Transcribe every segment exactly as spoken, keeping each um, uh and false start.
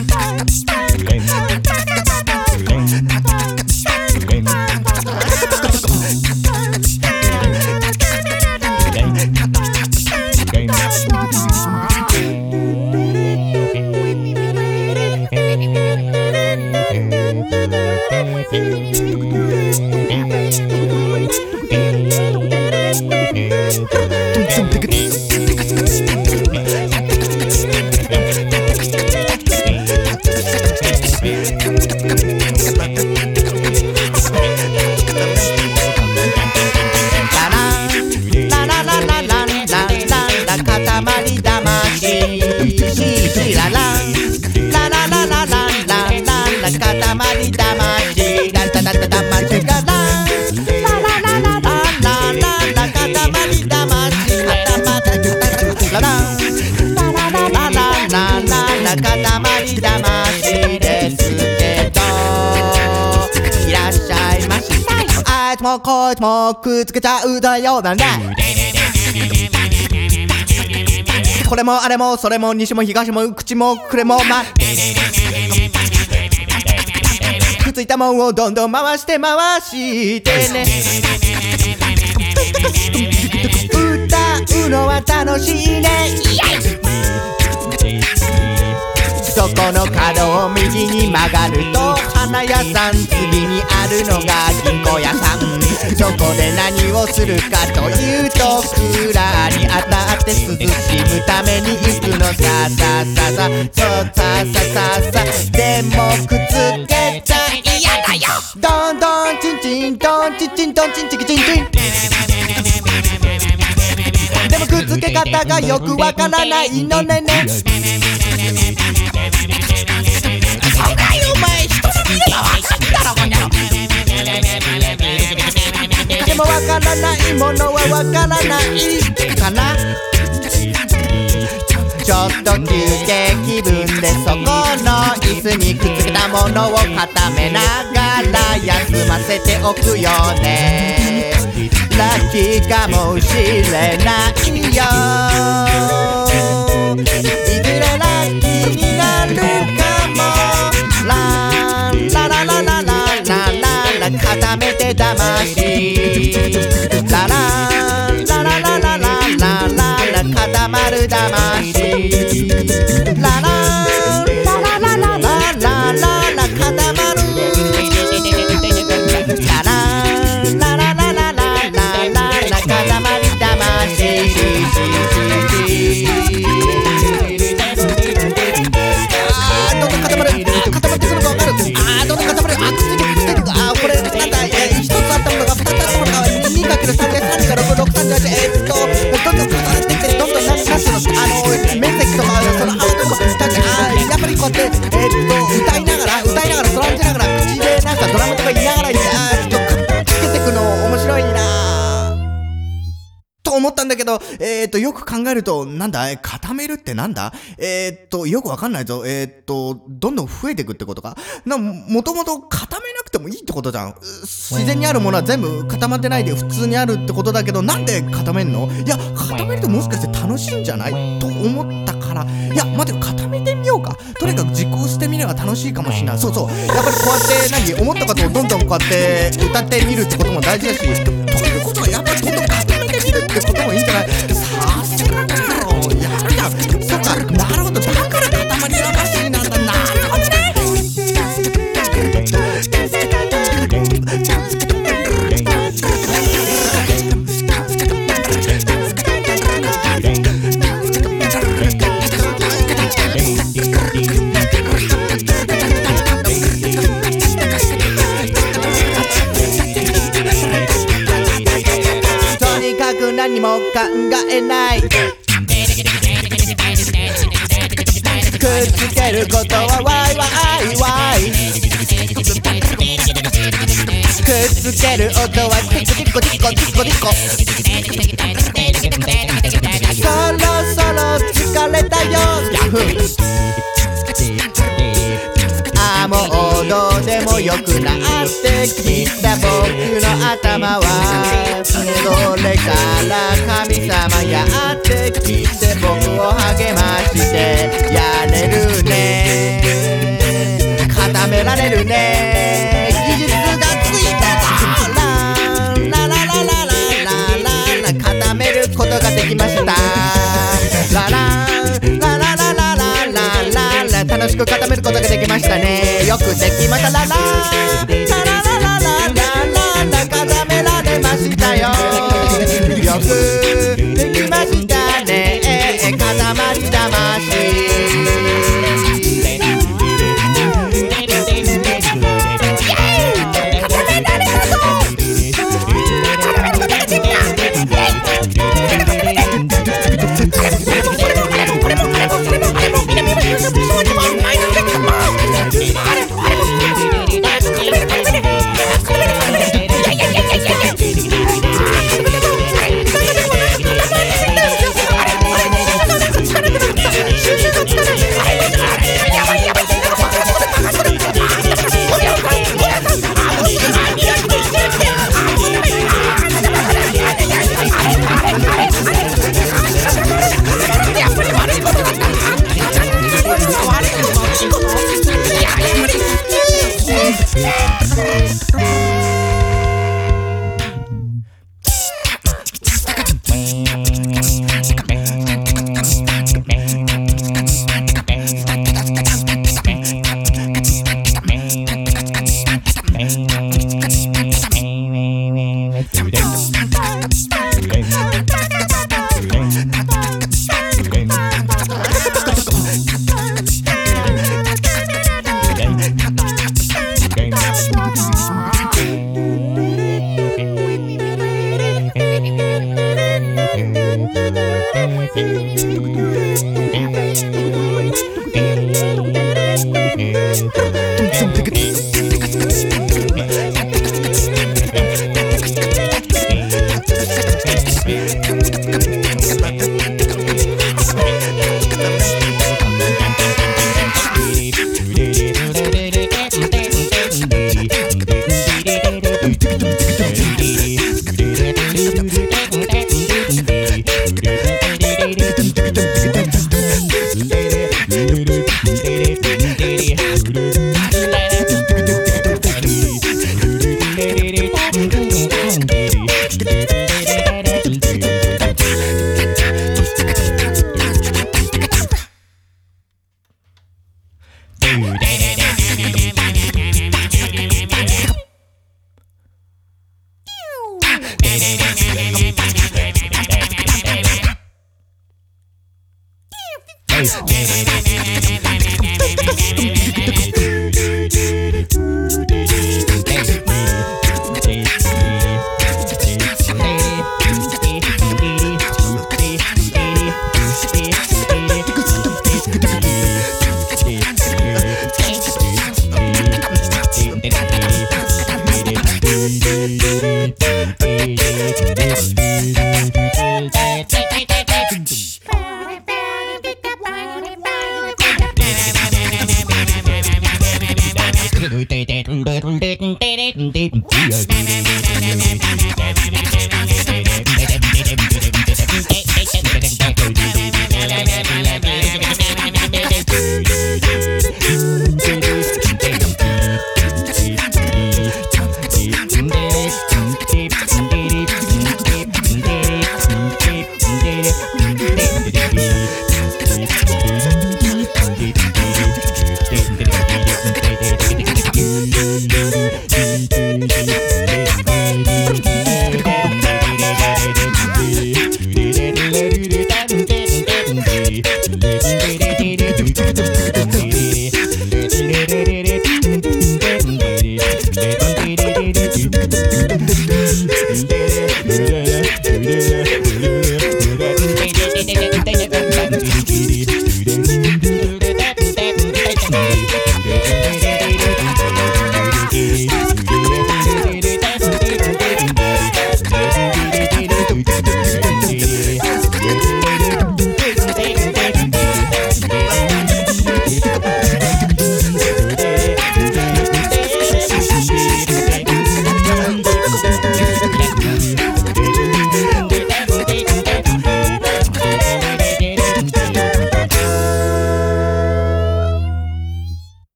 もうこいつもくっつけちゃうだよなんだこれもあれもそれも西も東も口もくれもまくっついたもんをどんどん回して回してね歌うのは楽しいねそこの角を右に曲がると花屋さん次にあるのが銀行屋さんそこで何をするかというとクーラーに当たって涼しむために行くのささささそうささささでもくっつけちゃ嫌だよどんどんチンチンドンチンチンドンチンチキチンチンでもくっつけ方がよくわからないのねねそんなにお前人の見ればわかったろこにゃろでもわからないものはわからないかなちょっと休憩気分でそこの椅子にくっつけたものを固めながら休ませておくよねラッキーかもしれないよいずれラッキーになるかもランララララララララ固めて魂ラララララララララ固まる魂ラララララララララ固まるララララララララ固まり魂あーどんどん固まる固まってくるのか分かるあーどんどん固まるあくっついてくくっついてくあーこれなんだ一つあったものが二つあったものが にかけるさん でさんかろくろくさんじゅうはちえーっとどんどん重なってきてどんどんなってますあの面積とかその青とかだってあーやっぱりこうやってえーっと歌いながら歌いながらトランジながら口でなんかドラムとか言いながらあーちょっとつけてくの面白いなと思ったんだけど、えーっと、よく考えると、なんだ固めるってなんだえーっと、よくわかんないぞ。えーっと、どんどん増えていくってことか。な、もともと固めなくてもいいってことじゃん。自然にあるものは全部固まってないで普通にあるってことだけど、なんで固めんのいや、固めるともしかして楽しいんじゃないと思ったから、いや、待てよ、固めてみようか。とにかく実行してみれば楽しいかもしれない。そうそう。やっぱりこうやって、何思ったことをどんどんこうやって歌ってみるってことも大事だし、ということはやっぱりどんどん固めてみるってこともいいんじゃないさすがだよやるやんそっかなるほどだから固まり魂なんだなるほどねとにかく何も考えないくっつけることはワイワイワイくっつける音はティコティコティコティコティコそろそろ疲れたよああもうどうでもよくなってきた僕の頭はそれから神様やってきて僕を励ましてやれるねく固めることができましたね。よくできました。ラララララララララ固められましたよ。よくできましたね。固まり魂。 Thank you.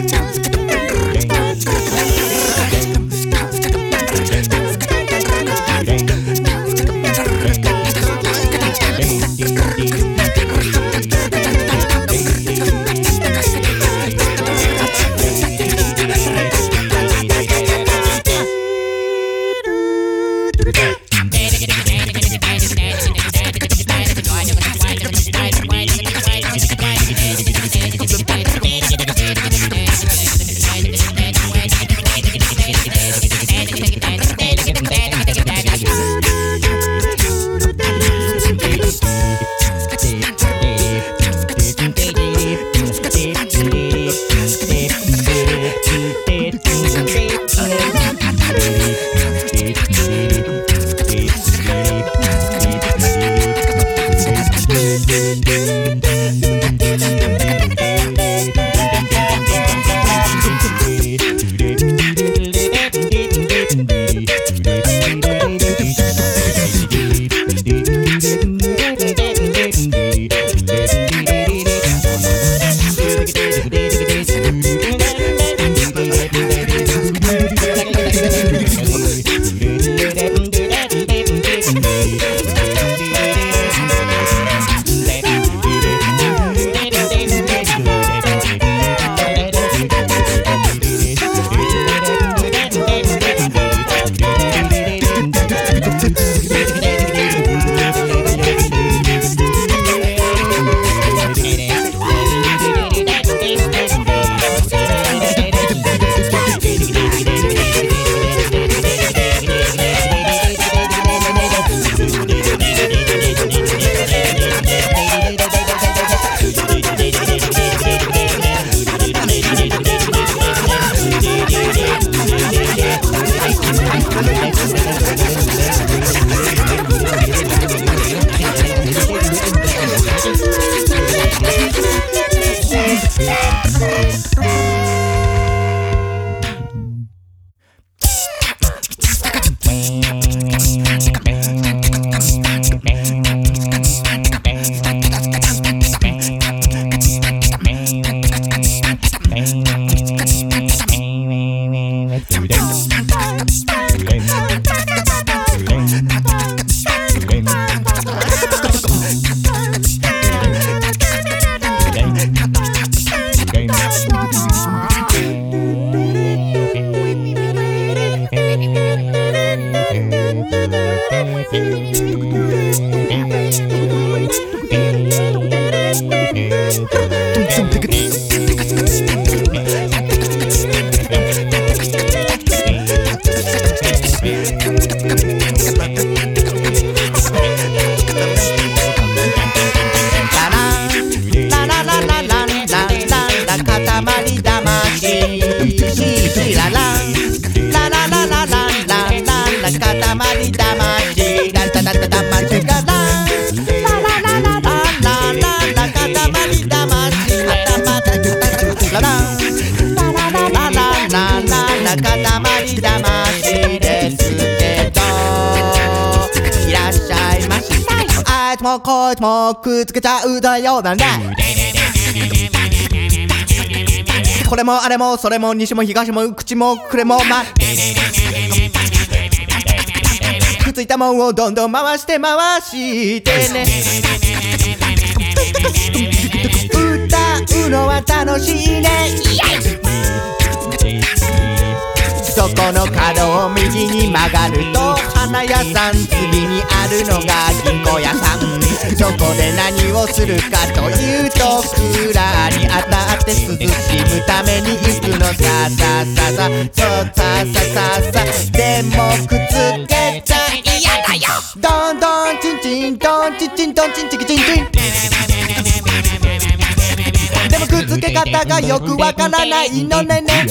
もこいつもくっつけちゃうだよなんだ。これもあれもそれも西も東も口もくれもまくっついたもんをどんどん回して回してね。歌うのは楽しいね。そこの角を右に曲がると花屋さん、次にあるのが銀行屋さん。そこで何をするかというとクーラーに当たって涼しむために行くのささささそうささささ。でもくっつけちゃ嫌だよ。どんどんチンチンドンチンチンドンチンチキチンチン。でもくっつけ方がよくわからないのねね。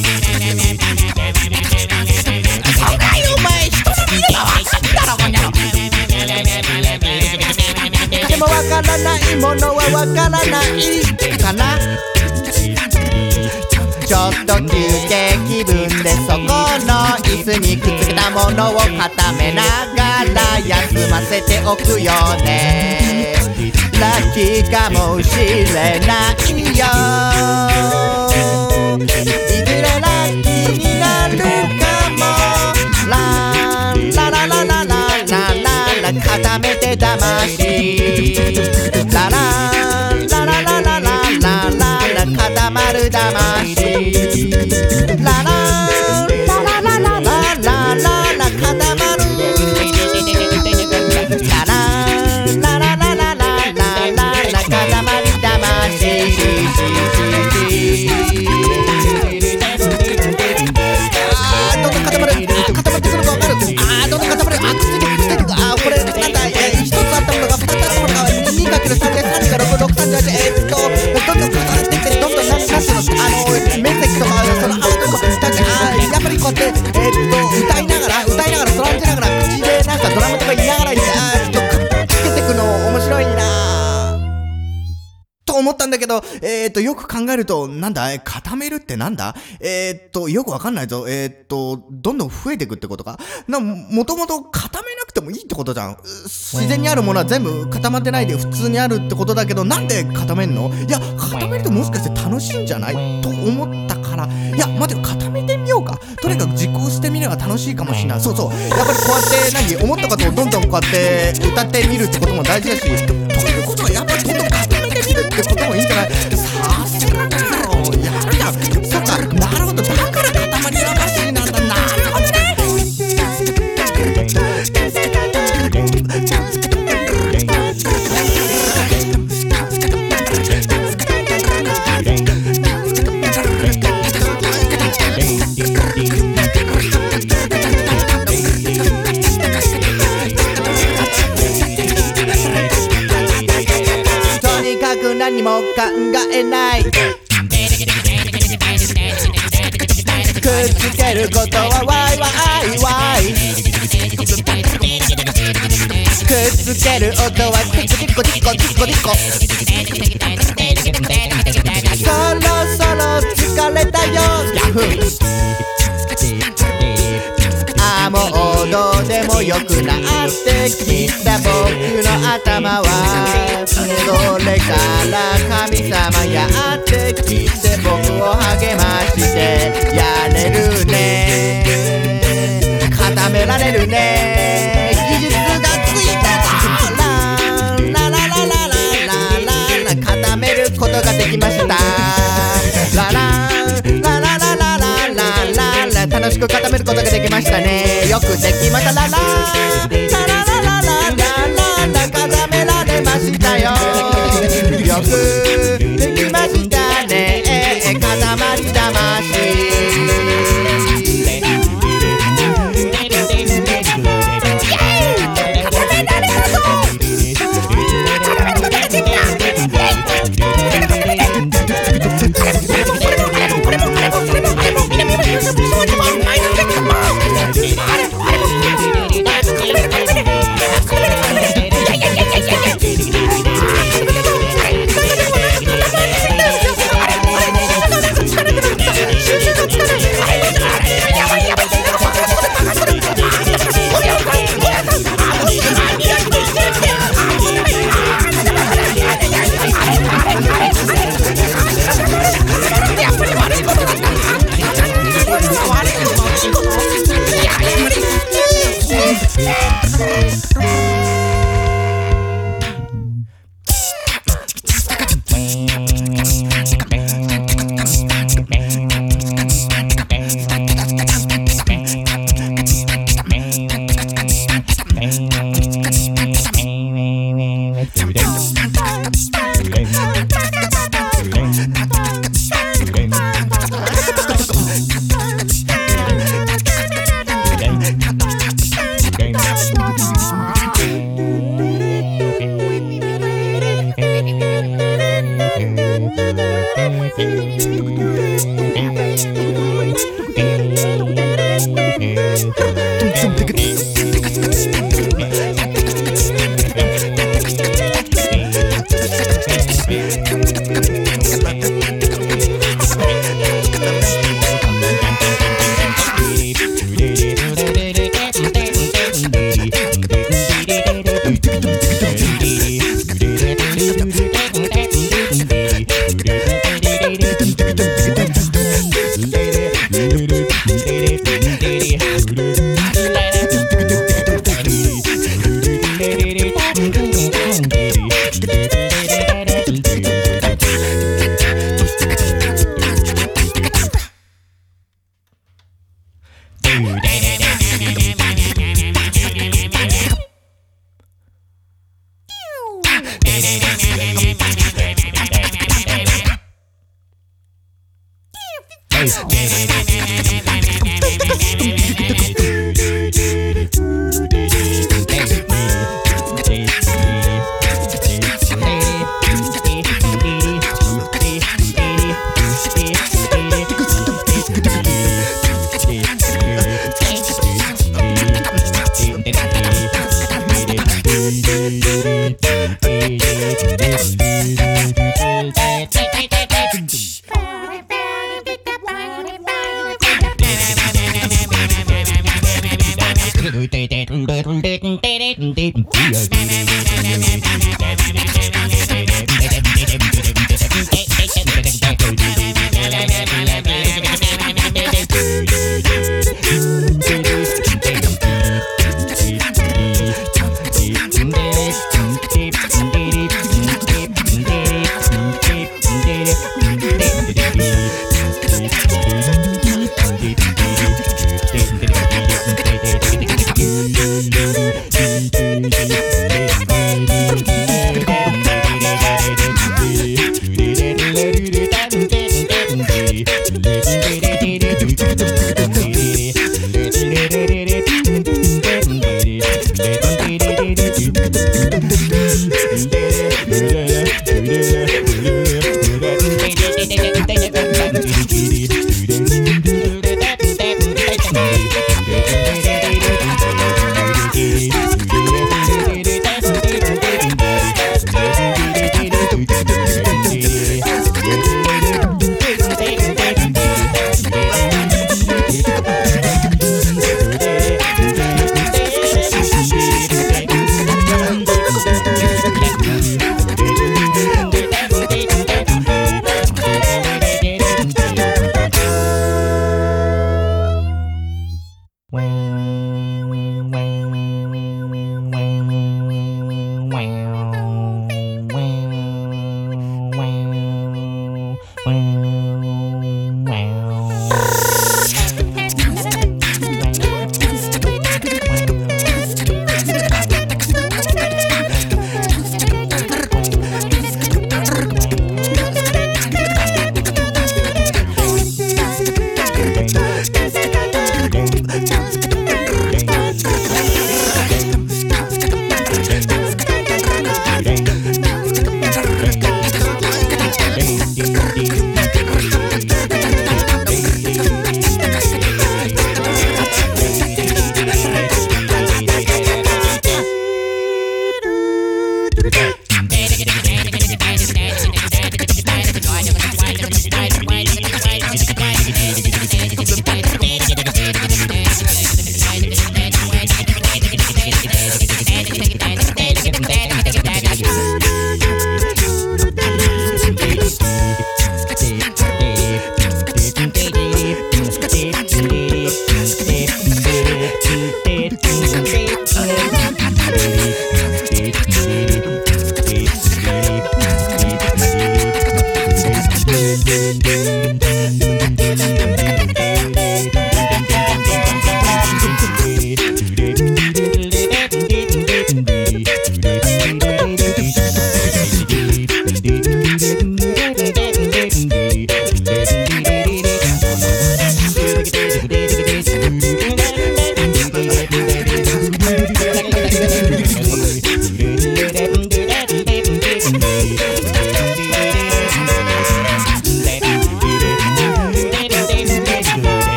そうだよお前、人の見ればわかったろこんなの。でもわからないものはわからないかな。ちょっと休憩気分でそこの椅子にくっつけたものを固めながら休ませておくよね。ラッキーかもしれないよ。 いずれラッキーになるかも。ランララララララララ固めて魂。ラランララララララララ固まる魂。ラランララララララララ固まる。ラランララララララララ固まり魂。あーどんどん固まる。固まってくるのが分かる。あーどんどん固まる。あーくっついてくっついてく。あーこれなんだ一つあったものがふたつあったものが にかけるさん で さんかろくろくさんじゅうはちえーっとどんどん固まってきてどんどんなんていうのあの面積とかその青とかだってあーやっぱりこうやってえーっと歌いながら歌いながらそらんじながら口でなんかドラムとか言いながらにあーちょっとつけてくの面白いなと思ったんだけど、えーっと、よく考えると、なんだ固めるってなんだえーっと、よくわかんないぞ。えーっと、どんどん増えていくってことかな、もともと固めなくてもいいってことじゃん。自然にあるものは全部固まってないで普通にあるってことだけど、なんで固めんの？いや、固めるともしかして楽しいんじゃないと思ったから、いや、待てよ、固めてみようか。とにかく実行してみれば楽しいかもしれない。そうそう。やっぱりこうやって何、思ったことをどんどんこうやって歌ってみるってことも大事だし、ということはやっぱりどんどん固めてみるってこともいいんじゃない？さすがだろう。やるじゃん。そっか、なるほど。だから塊魂なんだ。なるほどね。とにかく何も考えない。くっつけることはワイワイワイ。くっつける音はティコティコティコティコティコ。そろそろ疲れたよ。あーもうどうでもよくなってきた僕の頭は、それから神様やってきて僕を励ましてやれるね、固められるね、技術がついたぞ。ラララララララララ固めることができました。ララララララララララ楽しく固めることができましたね。よくできました。ラララララララララ固められましたよ。よくできましたね。固まり魂。Come on! Dum dum dum dum dum dum dum dum dum dum dum dum dum dum dum dum dum